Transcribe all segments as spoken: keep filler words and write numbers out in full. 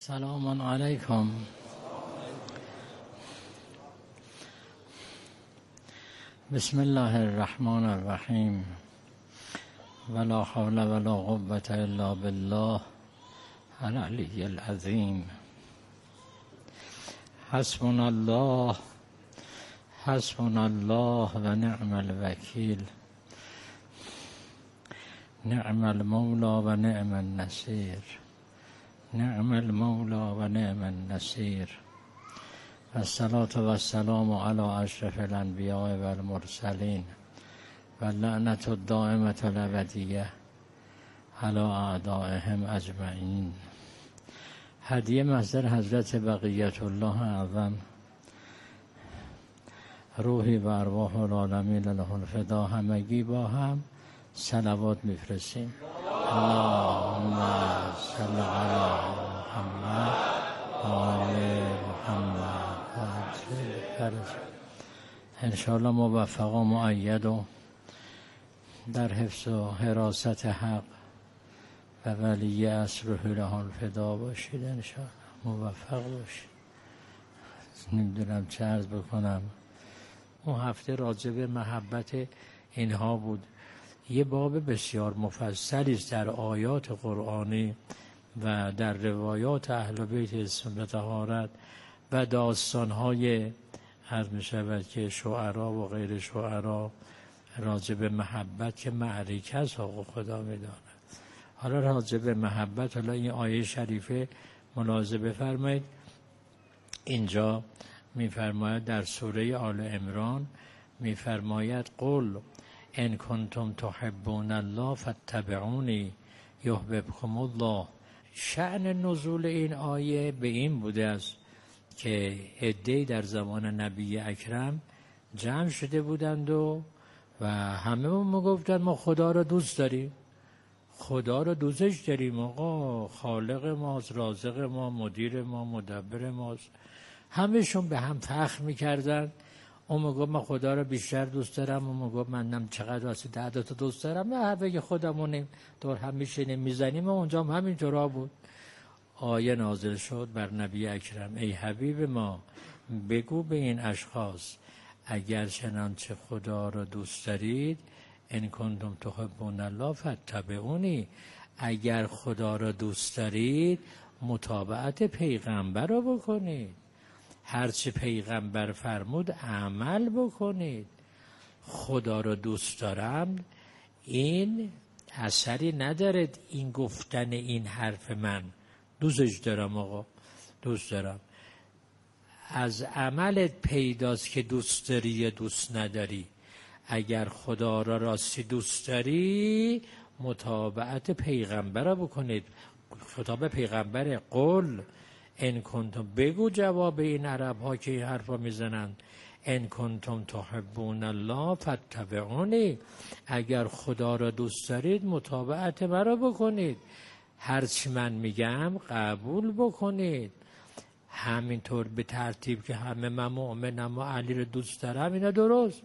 سلام علیکم. بسم الله الرحمن الرحیم. ولا حول ولا قوة الا بالله العلی العظیم. حسبنا الله حسبنا الله و نعم الوکیل. نعم المولا و نعم النصیر. نعم المولا و نعم النصیر. و الصلاة و السلام علی اشرف الانبیاء و المرسلین و لعنت الدائمة الابدیة علی اعدائهم اجمعین. هدیه محضر حضرت بقیت الله اعظم، روحی و ارواح العالمین له الفدا. همگی با هم صلوات میفرستیم. اللهم صل علی محمد و آل محمد. انشاءالله موفق و مؤید و در حفظ و حراست حق و ولی اصل روح له الفدا باشید. انشاءالله موفق باشید. نمیدونم چه عرض بکنم. اون هفته راجع به محبت اینها بود. یه باب بسیار مفصلی است در آیات قرآنی و در روایات اهل بیت اسم و طهارت و داستان‌های عرض می شود که شعرا و غیر شعرا راجع به محبت که معرکه است حق خدا می داند. حالا راجع به محبت، حالا این آیه شریفه ملاحظه بفرمایید. اینجا می فرماید در سوره آل عمران می فرماید قل ان کنتم تحبون الله فاتبعونی یحببکم الله. شأن نزول این آیه به این بوده است که عده‌ای در زمان نبی اکرم جمع شده بودند و و همه ما گفتن ما خدا را دوست داریم، خدا را دوستش داریم، آقا خالق ماست، رازق ما، مدیر ما، مدبر ماست. همهشون به هم فخر میکردن. اون میگفت من خدا را بیشتر دوست دارم، اون میگفت منم چقدر واسه ده تا دوست دارم. نه همه خودمونیم دور هم میشینیم میزنیم. و اونجا هم همینطورا بود. آیه نازل شد بر نبی اکرم ای حبیب ما بگو به این اشخاص اگر چنانچه خدا را دوست دارید ان کنتم تحبون الله فاتبعونی، اگر خدا را دوست دارید متابعت پیغمبر را بکنید، هرچی پیغمبر فرمود عمل بکنید. خدا را دوست دارم این اثری ندارد این گفتن این حرف من دوستش دارم، آقا دوست دارم. از عملت پیداست که دوست داری یا دوست نداری. اگر خدا را راستی دوست داری متابعت پیغمبر را بکنید. خطاب پیغمبر قل ان کنتم، بگو جواب این عرب ها که این حرفا میزنند، ان کنتم تحبون الله فاتبعونی، اگر خدا را دوست دارید متابعت مرا بکنید، هرچی من میگم قبول بکنید. همینطور به ترتیب که همه من مؤمنم و علی رو دوست دارم، اینا درست.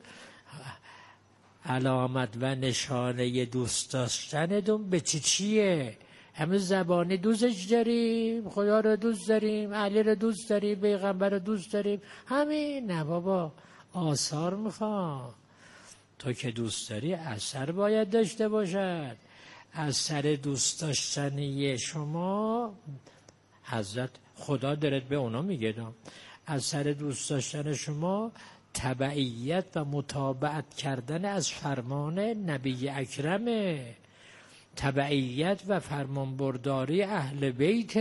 علامت و نشانه دوست داشتنتون به چی چیه؟ همه زبانی دوستش داریم، خدا رو دوست داریم، علی رو دوست داریم، پیغمبر رو دوست داریم، همین. نه بابا، آثار میخوام. تو که دوست داری اثر باید داشته باشد. اثر دوست داشتنی شما حضرت خدا دارد به اونا میگه، اثر دوست داشتن شما تبعیت و متابعت کردن از فرمان نبی اکرمه، تبعیت و فرمانبرداری اهل بیت.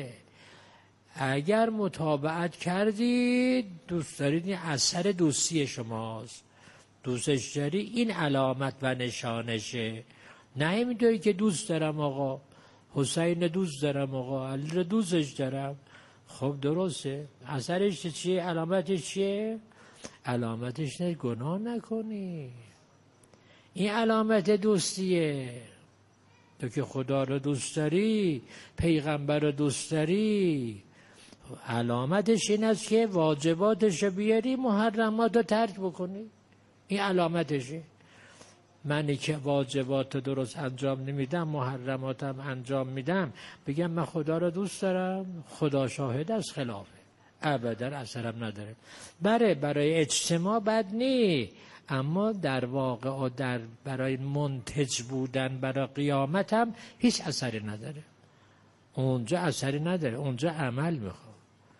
اگر متابعت کردید دوست دارید، این اثر دوستی شماست. دوستش داری این علامت و نشانشه. نه اینطوری که دوست دارم آقا حسین دوست دارم، آقا علی رو دوستش دارم. خب درسته، اثرش چیه؟ علامتش چیه؟ علامتش نه گناه نکنی. این علامت دوستیه. تو که خدا رو دوست داری، پیغمبر رو دوست داری، علامتش این است که واجباتش رو بیاری، محرمات رو ترک بکنی. این علامتشه. منی که واجبات درست انجام نمیدم، محرماتم انجام میدم، بگم من خدا رو دوست دارم، خدا شاهد از خلافه، ابدا اثرم نداره. بره برای اجتماع بد نی، اما در واقع و در برای منتج بودن برای قیامتم هیچ اثری نداره. اونجا اثری نداره، اونجا عمل میخواد.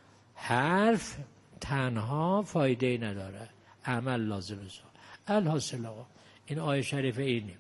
حرف تنها فایده نداره، عمل لازم است. الحاصل آقا این آیه شریف اینه.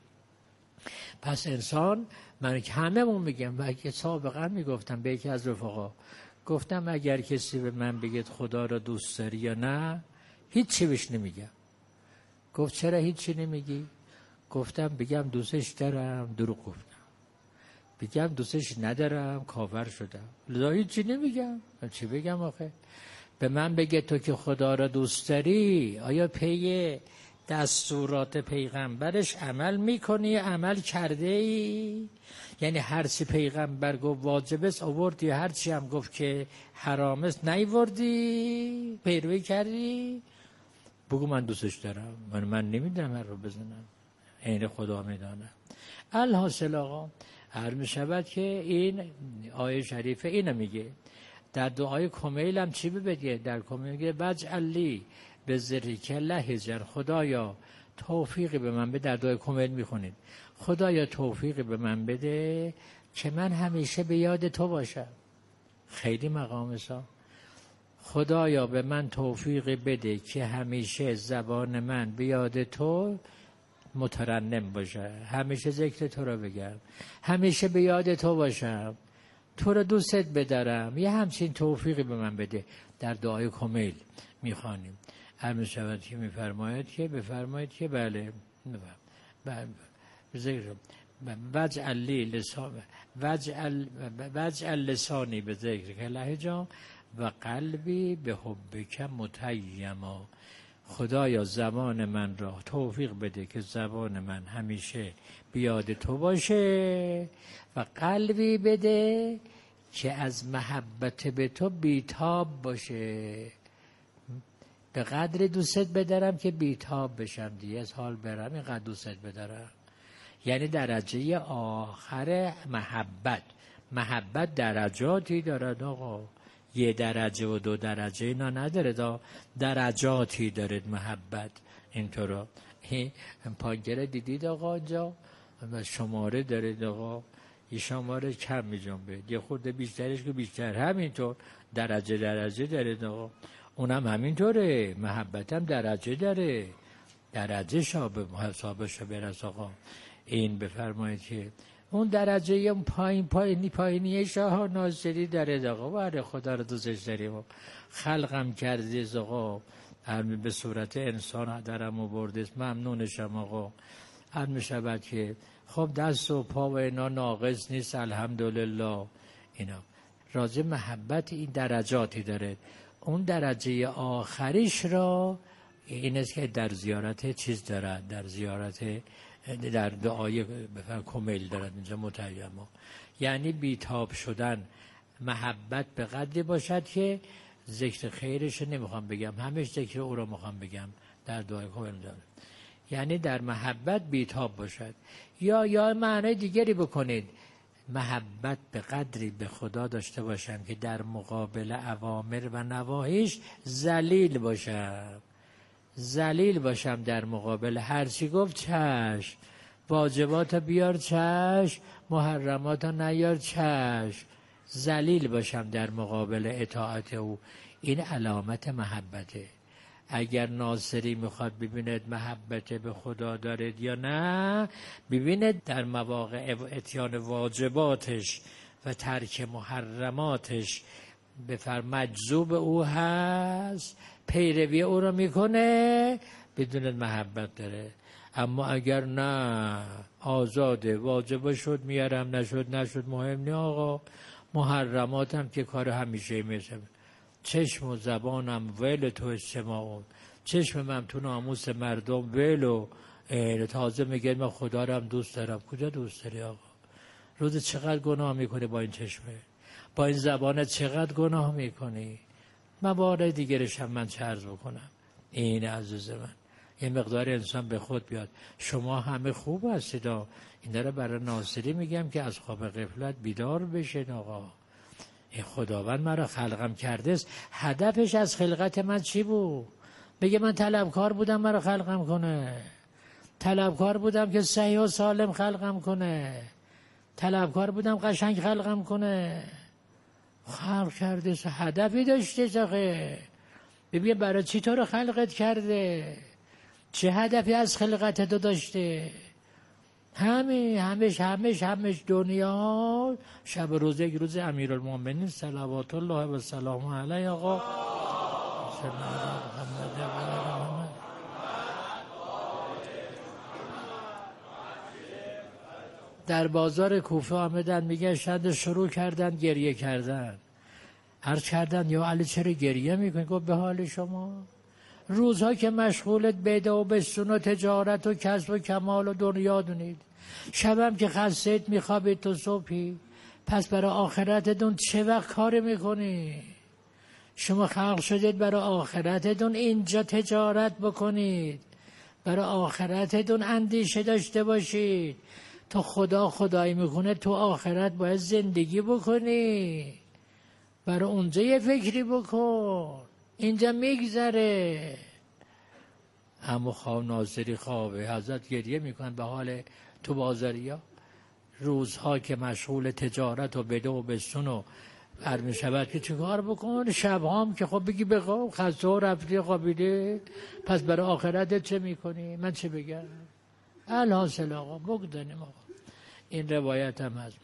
پس انسان، من که هممون میگم و که سابقا میگفتم به یکی از رفقا، گفتم اگر کسی به من بگید خدا را دوست داری یا نه، هیچی بهش نمیگم. گفت چرا هیچی نمیگی؟ گفتم بگم دوستش دارم دروغ گفتم، بگم دوستش ندارم کافر شدم، لذا هیچی نمیگم. چی بگم آخه؟ به من بگه تو که خدا را دوست داری، آیا پی دستورات پیغمبرش عمل میکنی؟ عمل کرده ای؟ یعنی هر چی پیغمبر گفت واجب است آوردی، هر چی هم گفت که حرام است نیوردی، پیروی کردی؟ بگو من دوستش دارم، من من نمیدونم هر رو بزنم، عین خدا میدانه. الحاصل آقا هر می شود که این آیه شریفه اینو میگه. در دعای کمیل هم چی بگه؟ در کمیل میگه وجعل لی بذریک لهجا، خدایا توفیقی به من بده. در دعای کمیل میخونید خدایا توفیقی به من بده که من همیشه به یاد تو باشم. خیلی مقام سا. خدایا به من توفیقی بده که همیشه زبان من به یاد تو مترنم باشه، همیشه ذکر تو رو بگم، همیشه به یاد تو باشم، تو رو دوستت بدارم. یه همچین توفیقی به من بده. در دعای کمیل میخوانیم. هر می شود که میفرماید که بفرمایید که بله بله ذکر وجعل لی لسان وجعل وجعل لسانی به ذکر که لهجا و قلبی به حبک متیما. خدایا زبان من را توفیق بده که زبان من همیشه بیاد تو باشه و قلبی بده که از محبت به تو بیتاب باشه. به قدر دوستت بدارم که بیتاب بشم دیگه از حال برم، اینقدر دوستت بدارم. یعنی درجه آخر محبت. محبت درجاتی دارد آقا، یه درجه و دو درجه اینا نداره، دا درجاتی دارد محبت. اینطورا پانگره دیدید آقا اینجا شماره دارید آقا، یه شماره کم می جنبه، یه خورده بیشترش که بیشتر، همینطور درجه درجه دارید آقا. اونم همینطوره، محبت هم درجه داره، درجه شابه حسابش برس آقا. این بفرمایید که اون درجه اون پایین پایینی پایینی شاه ناصری داره آقا. بله خدا رو دوستش داریم و خلقم کردید آقا، هرمی به صورت انسان درم و بردید، ممنونشم آقا. هر می شود که خب دست و پا و اینا ناقص نیست الحمدلله. اینا راجع محبت این درجاتی داره. اون درجه آخریش را این است که در زیارت چیز دارد، در زیارت در دعای بفرم کمیل دارد اینجا متیما، یعنی بیتاب شدن. محبت به قدری باشد که ذکر خیرش نمیخوام بگم، همش ذکر او رو میخوام بگم در دعای کمیل دارد، یعنی در محبت بیتاب باشد. یا یا معنی دیگری بکنید، محبت به قدری به خدا داشته باشم که در مقابل اوامر و نواهیش ذلیل باشم، ذلیل باشم در مقابل هر چی گفت چشم، واجبات بیار چشم، محرمات نیار چشم، ذلیل باشم در مقابل اطاعت او. این علامت محبته. اگر ناصری میخواد ببیند محبت به خدا دارد یا نه، ببیند در مواقع اتیان واجباتش و ترک محرماتش بفرم مجذوب او هست، پیروی او رو میکنه، بدون محبت داره. اما اگر نه آزاده، واجب شد میارم، نشد نشد مهم نی آقا، محرماتم که کار همیشه میشه. چشم و زبانم ول تو استماعون، چشم من تو ناموس مردم ول و تازه میگه من خدا رو هم دوست دارم. کجا دوست داری آقا؟ روز چقدر گناه میکنی با این چشمه، با این زبانت چقدر گناه میکنی. موارد دیگرش هم من چه عرض بکنم. این عزیز من، یه مقدار انسان به خود بیاد. شما همه خوب هستید. این داره برای ناصری میگم که از خواب غفلت بیدار بشین. آقا این خداوند مرا خلقم کرده است. هدفش از خلقت من چی بود؟ بگه من طلبکار بودم مرا خلقم کنه، طلبکار بودم که صحیح و سالم خلقم کنه، طلبکار بودم قشنگ خلقم کنه. خلق کرده است، هدفی داشته آخه. ببین برای چی تو رو خلقت کرده؟ چه هدفی از خلقت تو داشته؟ همین همش همش همش دنیا. شب روز یک روز امیرالمومنین صلوات الله و سلام علیه آقا در بازار کوفه آمدن میگشتند، شروع کردن گریه کردن. عرض کردن یا علی چرا گریه میکنی؟ گفت به حال شما روزها که مشغولت بده و بستون و تجارت و کسب و کمال و دنیا دونید، شبم که خستید میخوابید تو صبحی، پس برای آخرتتون چه وقت کار میکنی؟ شما خلق شدید برای آخرتتون اینجا تجارت بکنید، برای آخرتتون اندیشه داشته باشید. تو خدا خدایی میکنه، تو آخرت باید زندگی بکنی، برای اونجا یه فکری بکن، اینجا میگذره. اما خواب ناصری خوابه. حضرت گریه میکنن به حال تو بازاریا. روزها که مشغول تجارت و بده و بستون و بر میشود که چه کار بکن؟ شبها هم که خب بگی بخواب، خسته و رفتی خوابیده، پس برای آخرت چه میکنی؟ من چه بگم؟ الحاصل آقا بگذاریم آقا. این روایت هم هست.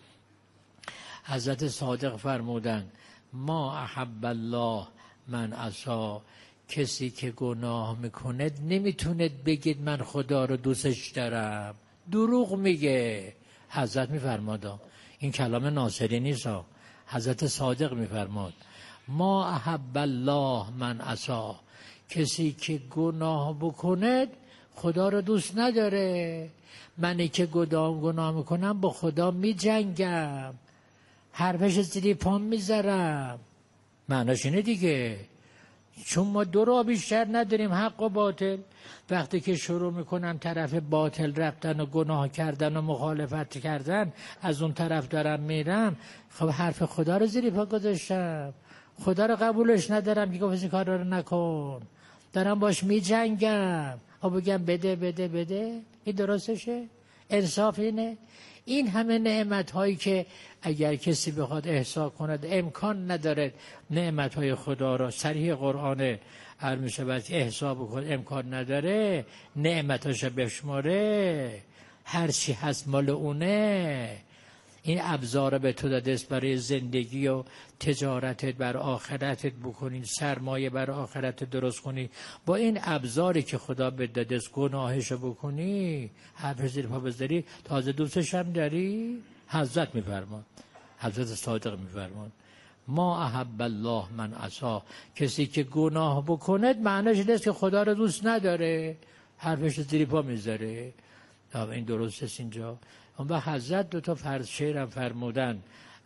حضرت صادق فرمودن ما احب الله من عصا. کسی که گناه میکند نمیتوند بگید من خدا رو دوستش دارم، دروغ میگه. حضرت میفرماد، این کلام ناصری نیست، حضرت صادق میفرماد ما احب الله من عصا. کسی که گناه بکند خدا رو دوست نداره. منی که گناه گناه میکنم با خدا میجنگم، حرفش زیر پام میذارم. معناش اینه دیگه، چون ما دو راه بیشتر نداریم، حق و باطل. وقتی که شروع میکنم طرف باطل رفتن و گناه کردن و مخالفت کردن، از اون طرف دارم میرم، خب حرف خدا رو زیر پا گذاشتم، خدا رو قبولش ندارم که گفت این کار رو نکن، دارم باش میجنگم. و بگم بده بده بده، این درستشه؟ انصاف اینه؟ این همه نعمت هایی که اگر کسی بخواد احصا کند امکان نداره نعمت های خدا را، صریح قرآن هر می شود احصا بکن، امکان نداره نعمتاش بشماره. هر چی هست مال اونه. این ابزار به تو داده است برای زندگی و تجارتت، بر آخرتت بکنی، سرمایه بر آخرت درست کنی. با این ابزاری که خدا به داده است گناهشو بکنی، حرف زیر پا بذاری، تازه دوستش هم داری. حضرت میفرمان، حضرت صادق میفرمان ما احب الله من عصا. کسی که گناه بکند معنیش نیست که خدا رو دوست نداره، حرفش زیر پا میذاره. این درست است اینجا. و حضرت دو تا فرض شعرم فرمودن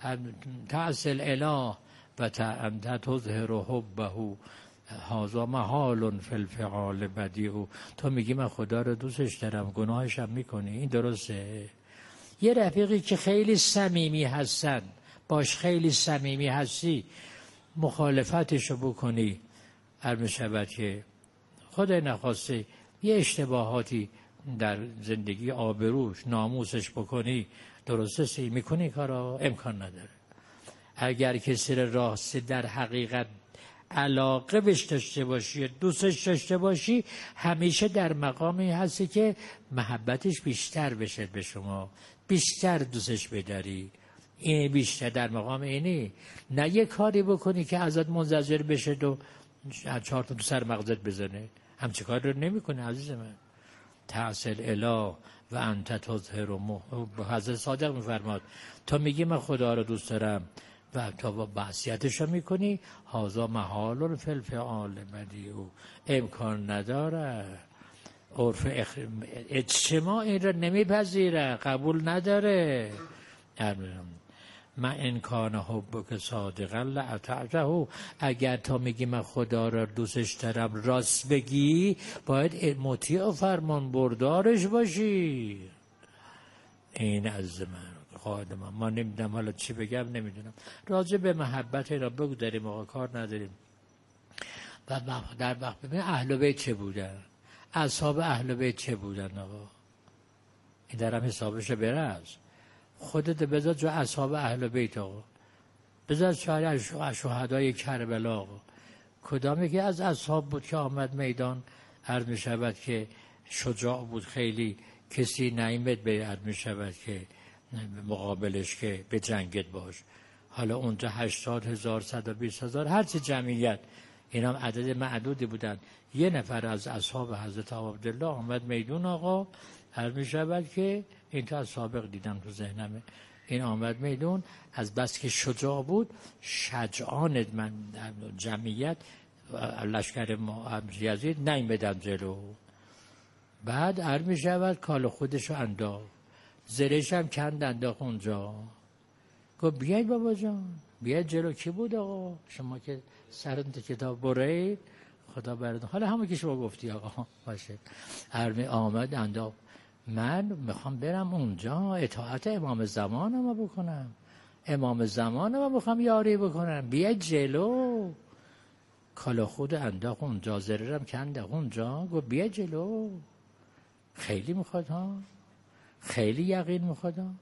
تعسل اله و انت تظهر حبه هذا محال فی الفعال بدیع. تو میگی من خدا رو دوستش دارم، گناهش هم میکنی، این درسته؟ یه رفیقی که خیلی صمیمی هستن، باش خیلی صمیمی هستی، مخالفتشو بکنی، هر میشود که خدای نخواسته یه اشتباهاتی در زندگی آبروش ناموسش بکنی، درسته میکنی کارا؟ امکان نداره. اگر کسی راستی در حقیقت علاقه بهش داشته باشی، دوستش داشته باشی، همیشه در مقامی هستی که محبتش بیشتر بشه به شما، بیشتر دوستش بداری. این بیشتر در مقام اینی، نه یه کاری بکنی که ازت منزجر بشه و چهار تا تو سر مغزت بزنه. همچه کار رو نمی کنی عزیز من. تعسل اله و انت تظهر محب. حضرت صادق میفرماد تا میگی من خدا رو دوست دارم و تا با معصیتش رو میکنی، هذا محال فی الفعال بدیع. امکان نداره، عرف اجتماع این رو نمیپذیره، قبول نداره. من ان کان حبک صادقا لاطعته، اگر تا میگی من خدا را دوستش دارم راست بگی، باید مطیع و فرمان بردارش باشی. این از من قاعده من ما نمیدونم حالا چی بگم، نمیدونم راجع به محبت اینا بگذاریم آقا، کار نداریم. و در وقت ببین اهل بیت چه بودن، اصحاب اهل بیت چه بودن آقا، این درم حسابش برز. خودت بذار جو اصحاب اهل بیت آقا، بذار شاید از شهدای کربلا آقا، کدام یکی از اصحاب بود که آمد میدان عرض می شود که شجاع بود خیلی، کسی نیامد به عرض می شود که مقابلش که به جنگت باش. حالا اونجا هشتاد هزار صد و بیست هزار هرچی جمعیت، این هم عدد معدودی بودن. یه نفر از اصحاب حضرت عبدالله آمد میدون آقا، عرض می شود که این تا از سابق دیدم تو ذهنمه، این آمد میدون از بس که شجاع بود، شجعان من جمعیت لشکر یزید نیامدن جلو. بعد عرض می شود کال خودشو انداخت، زرش هم کند انداخت اونجا، گفت بیاید بابا جان بیاید جلو. کی بود آقا؟ شما که سرنت کتاب برید خدا برد. حالا همون که شما گفتی آقا باشه. ارمی آمد انداخت، من میخوام برم اونجا اطاعت امام زمانم بکنم، امام زمانم بخوام یاری بکنم، بیاید جلو. کالا خود انداخت اونجا، زررم کنده اونجا، گفت بیاید جلو. خیلی میخواد ها، خیلی یقین میخواد ها.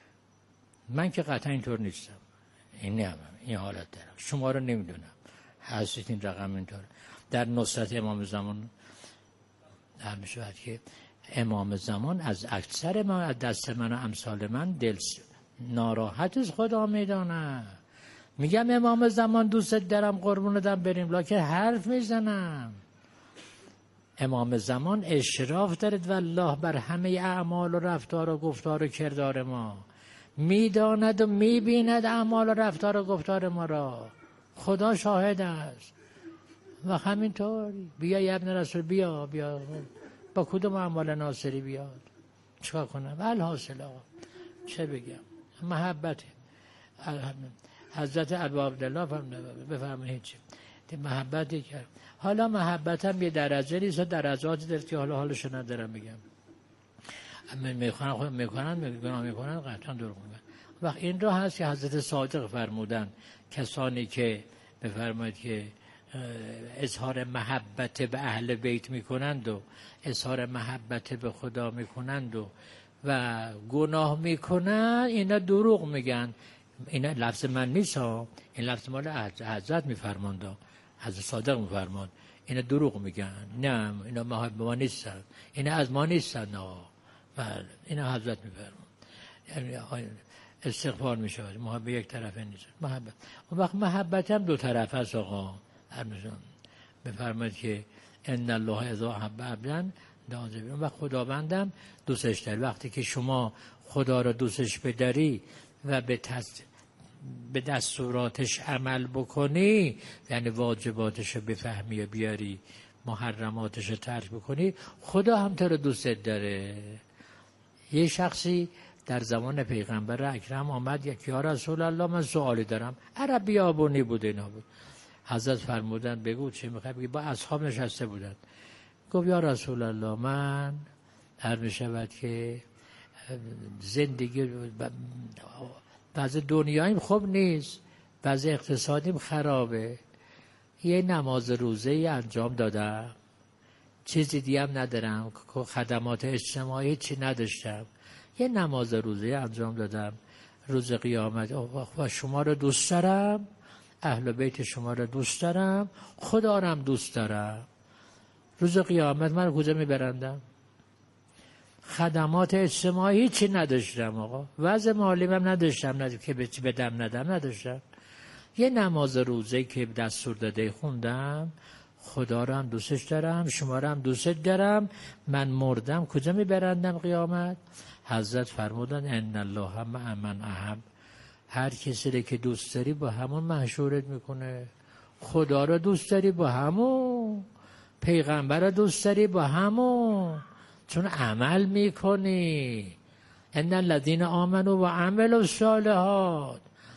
من که قطعا اینطور نیستم، این نمیم این حالت دارم، شما رو نمیدونم هستید این رقم اینطور. در نصرت امام زمان در میشود که امام زمان از اکثر من از دست من و امثال من دل ناراحت از خدا میدانه. میگم امام زمان دوست دارم قربونتم بریم، لکن حرف میزنم. امام زمان اشراف دارد والله بر همه اعمال و رفتار و گفتار و کردار ما، میداند و میبیند اعمال و رفتار و گفتار ما را، خدا شاهد است. و همینطور بیا ابن رسول، بیا بیا با کدوم اعمال ناصری بیاد چیکار کنم؟ الحاصل آقا چه بگم، محبت حضرت ابو عبدالله بفرمایید هیچی محبتی کرد. حالا محبتم یه درجه نیست، درجاتی داره که حالا حالشو ندارم بگم. میخونن خود میکنن میکنن میکنن قطعا دروغ میگن. وقت این رو هست که حضرت صادق فرمودن کسانی که بفرمایید که اظهار محبت به اهل بیت میکنند و اظهار محبت به خدا میکنند و و گناه میکنند، اینا دروغ میگن. اینا لفظ من نیست ها، این لفظ مال حضرت میفرماند، حضرت صادق میفرماند اینا دروغ میگن. نه اینا ما نیستن، اینا از ما نیستن. بله اینا حضرت میفرماند، یعنی استغفار میشه، محبت یک طرفه نیست. محبت اون وقت محبت هم دو طرفه است آقا. ارمزان بفرمایید که ان الله اذا احب عبدا دعا. اون وقت خداوندم دوستش داره. وقتی که شما خدا را دوستش بداری و به تص... به دستوراتش عمل بکنی، یعنی واجباتش رو بفهمی و بیاری، محرماتش رو ترک بکنی، خدا هم تو رو دوست داره. یه شخصی در زمان پیغمبر اکرم آمد، یک یا رسول الله من سوالی دارم، عرب بیابونی بود اینا بود. حضرت فرمودن بگو چه میخوای بگی. با اصحاب نشسته بودن، گفت یا رسول الله من هر میشود که زندگی بعض دنیاییم خوب نیست، بعض اقتصادیم خرابه، یه نماز روزه ای انجام دادم، چیزی دیگه هم ندارم، خدمات اجتماعی چی نداشتم، یه نماز روزه انجام دادم، روز قیامت و شما رو دوست دارم، اهل بیت شما رو دوست دارم، خدا رو هم دوست دارم، روز قیامت من رو کجا میبرندم؟ خدمات اجتماعی چی نداشتم آقا، وضع مالیم هم نداشتم، نداشتم که به چی بدم ندم نداشتم، یه نماز روزه که دستور داده خوندم، خدا رو هم دوستش دارم، شما رو هم دوست دارم، من مردم کجا میبرندم قیامت؟ حضرت فرمودن ان الله مع من احب، هر کسی رو که دوست داری با همون محشورت میکنه. خدا رو دوست داری با همون، پیغمبر رو دوست داری با همون، چون عمل میکنی. ان الذين آمنوا و عملوا الصالحات،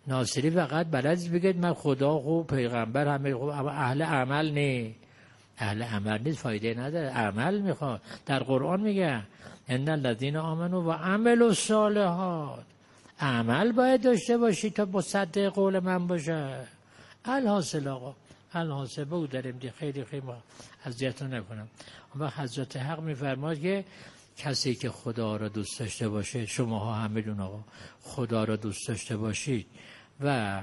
ناصری فقط بلد بگید من خدا خوب پیغمبر همه خوب، اما اهل عمل نه. اهل عمل نیست، فایده نداره، عمل میخواد. در قرآن میگه ان الذین آمنوا و عملوا الصالحات، عمل باید داشته باشی تا مصدق قول من باشه. الحاصل آقا الحاصل بگذاریم دی، خیلی خیلی اذیتتون نکنم. اما حضرت حق میفرماد که کسی که خدا را دوست داشته باشه، شماها همه دون آقا خدا را دوست داشته باشید و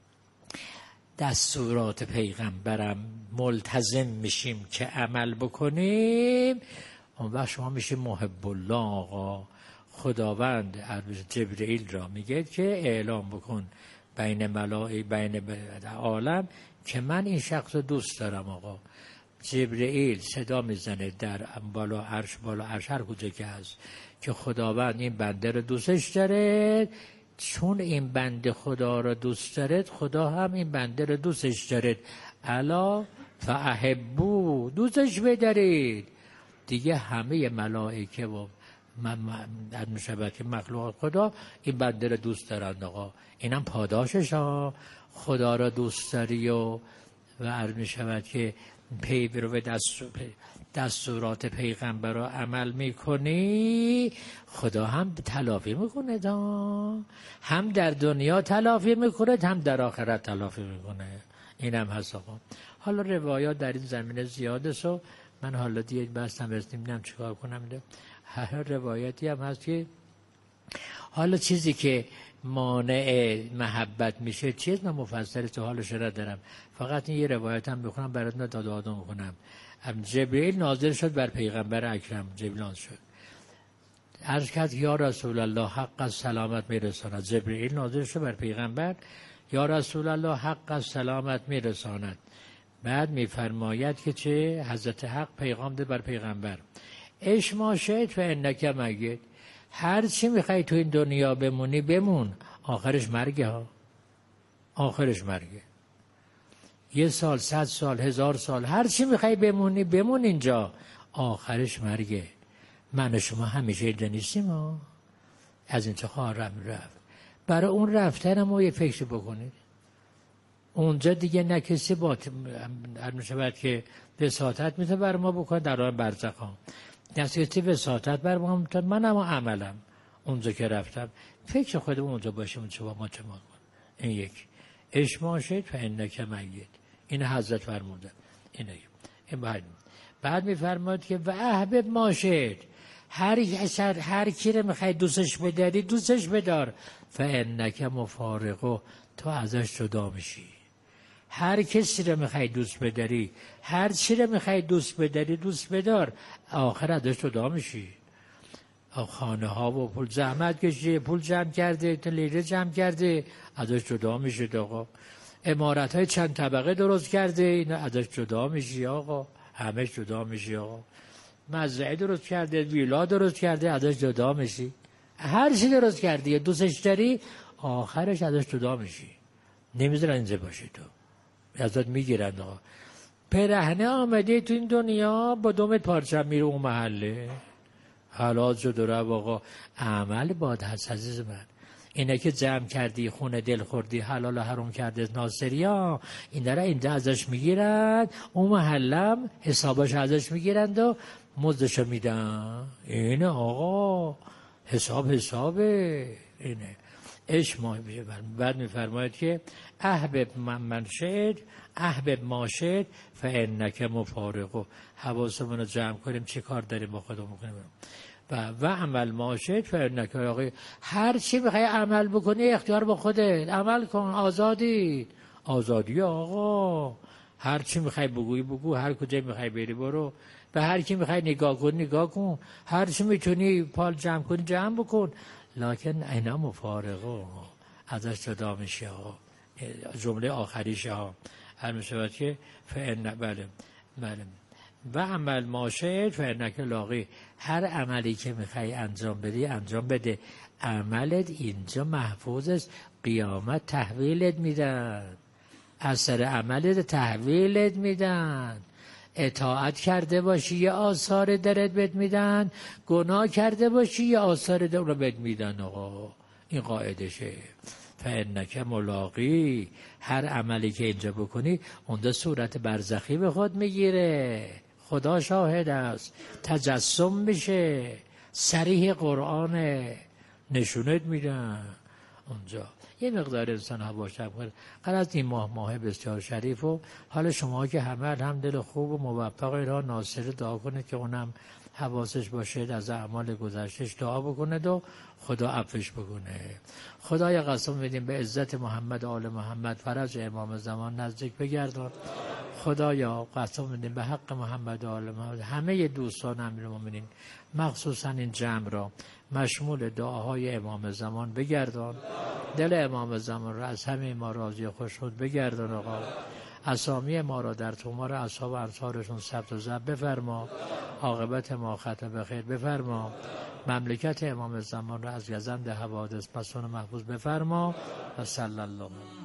دستورات پیغمبرم ملتزم میشیم که عمل بکنیم، اون وقت شما میشه محب الله. آقا خداوند جبرئیل را میگه که اعلام بکن بین ملائکه بین عالم که من این شخص رو دوست دارم. آقا جبرئیل صدا میزنه در بالا عرش، بالا عرش هر کجا که هست، که خداوند این بنده رو دوستش داره، چون این بنده خدا رو دوست دارد خدا هم این بنده رو دوستش دارد. الا فاحبوا، دوستش بدارید. دیگه همه ملائکه و در مشابهت مخلوقات خدا این بنده رو دوست دارند. آقا اینم پاداشش ها. خدا رو دوست داری و و عرض می شود که پی برو به دستور دستورات پیغمبر رو عمل میکنی، خدا هم تلافی میکنه دا. هم در دنیا تلافی میکنه هم در آخرت تلافی میکنه. این هم هست آقا. حالا روایات در این زمینه زیاده سو من حالا دیگه بستم بستیم نمیدونم چیکار کنم. هر روایتی هم هست که حالا چیزی که مانع محبت میشه چیز، من مفصل تو حالش را دارم، فقط این یه روایت هم بخونم براتون داد آدم کنم. جبرئیل نازل شد بر پیغمبر اکرم، جبرئیل نازل شد، عرض کرد یا رسول الله حق از سلامت میرساند. جبرئیل نازل شد بر پیغمبر، یا رسول الله حق از سلامت میرساند. بعد میفرماید که چه؟ حضرت حق پیغام ده بر پیغمبر، اش ما شئت فانک میت، هر چی میخوای تو این دنیا بمونی بمون، آخرش مرگه ها، آخرش مرگه. یه سال، صد سال، هزار سال، هر چی میخوای بمونی بمون اینجا، آخرش مرگه. من و شما همیشه اینجا نیستیم ها، از اینجا خواهرم رفت. برای اون رفتن ما یه فکر بکنید. اونجا دیگه نه کسی با میشود که وساطت میتونه بر ما بکنه در راه برزخ ها، نسیتی وساطت بر ما میتونه. من اما عملم اونجا که رفتم فکر خودم اونجا باشیم اونجا با ما چه ما کن. این یک اشما شد فانک میت، این حضرت فرموده. این این بعد بعد میفرماد که و احبب ما شد، هر اثر هر کی رو میخوای دوستش بداری دوستش بدار، فانک مفارقه، تو ازش جدا میشی. هر کسی رو میخوای دوست بداری، هر چی رو میخوای دوست بداری دوست بدار، آخر ازش جدا میشی. خانه ها و پول زحمت کشیده، پول جمع کرده، لیره جمع کرده، ازش جدا میشه. آقا عمارت های چند طبقه درست کرده، اینا ازش جدا میشی. آقا همه جدا میشی. آقا مزرعه درست کرده، ویلا درست کرده، ازش جدا میشی. هر چی درست کردی دوستش داری، آخرش ازش جدا میشی. نمیذارن اینجا باشی، تو ازت میگیرن. آقا پرهنه آمده تو این دنیا، با دومت پارچم میره اون محله، حالات شد و رو. آقا عمل باد هست عزیز من. اینه که جمع کردی خونه دل خوردی حلال و حرام کرده ناصری ها، این داره اینجا ازش میگیرند، اون محلم حسابش ازش میگیرند و مزدشو میدن. اینه آقا حساب حسابه. اینه اش ما میشه. بعد میفرماید که احبب من من شد احبب ما شد فانک مفارقه، حواسمون رو جمع کنیم چه کار داریم با خودمون بکنیم. و و عمل ما شد فانک، آقا هر چی بخوای عمل بکنی اختیار با خودت، عمل کن، آزادی آزادی. آقا هر چی میخوای بگوی بگو، هر کجا میخوای بری برو، به هر کی میخوای نگاه کن نگاه کن، هر چی میتونی پال جمع کنی جمع بکن، لکن اینا مفارقه، ازش جدا میشه. جمله آخریشه ها هر میشود که فان بله بله و عمل ماشد فانک لاقی، هر عملی که میخوای انجام بدی انجام بده، عملت اینجا محفوظ است، قیامت تحویلت میدن، اثر عملت تحویلت میدن. اطاعت کرده باشی یه آثار درت بد میدن، گناه کرده باشی یه آثار در رو بد میدن. آقا این قاعدشه. فانک ملاقی، هر عملی که اینجا بکنی اونجا صورت برزخی به خود میگیره. خدا شاهد است، تجسم میشه، صریح قرآن نشونت میدن اونجا. یه مقدار انسان هوا شب کنه. قرار این ماه ماه بسیار شریف و حالا شما که همه هم دل خوب و موفق اینا ناصر دعا کنه که اونم حواسش باشه، از اعمال گذشتش دعا بکنه و خدا عفوش بکنه. خدایا قسم بدیم به عزت محمد و آل محمد فرج امام زمان نزدیک بگردان. خدایا قسم بدیم به حق محمد و آل محمد همه دوستان امیرالمومنین مخصوصا این جمع را مشمول دعاهای امام زمان بگردان. دل امام زمان را از همه ما راضی و خوشنود بگردان. آقا اسامی ما را در تومار اصحاب و انصارشون ثبت و ضبط بفرما. عاقبت ما ختم به خیر بفرما. مملکت امام زمان را از گزند حوادث مسون محفوظ بفرما. و صلی الله